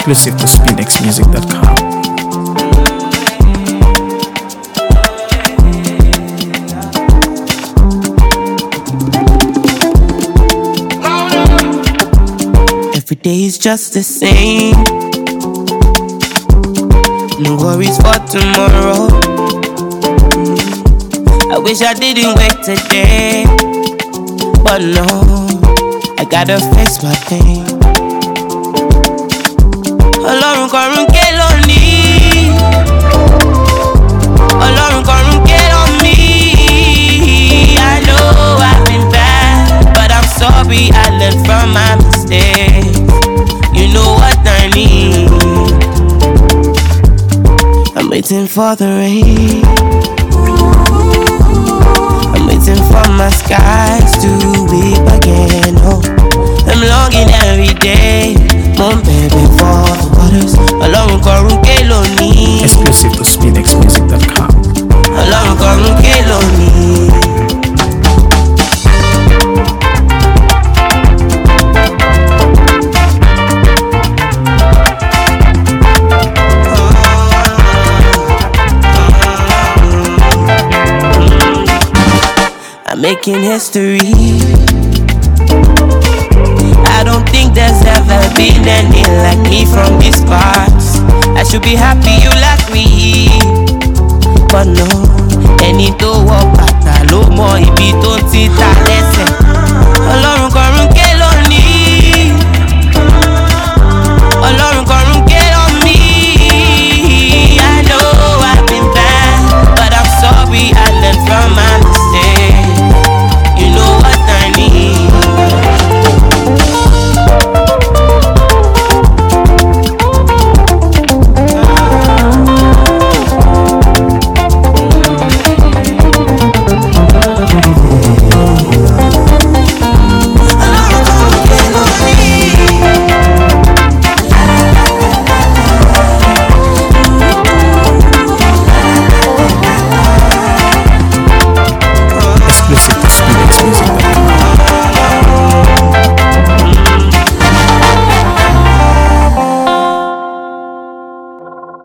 exclusive to SpinXmusic.com. Every day is just the same. No worries for tomorrow. I wish I didn't wait today, but no, I gotta face my pain. Ọlọ́run kọ̀run ké lónìí, Ọlọ́run kọ̀run ké on me. I know I've been bad, but I'm sorry I learned from my mistakes. You know what I mean. I'm waiting for the rain. I'm waiting for my skies to weep again. Oh, I'm longing every day. Mom, baby, for the waters. Ọlọ́run kọ̀run ké lónìí. Exclusive to SpinXmusic.com. Ọlọ́run kọ̀run ké lónìí. I'm making history. I don't think there's ever been any like me from these parts. I should be happy you like me, but no. Ẹni tó wọ bàtà ló mọ ibi tó ti ta lẹ́sẹ̀.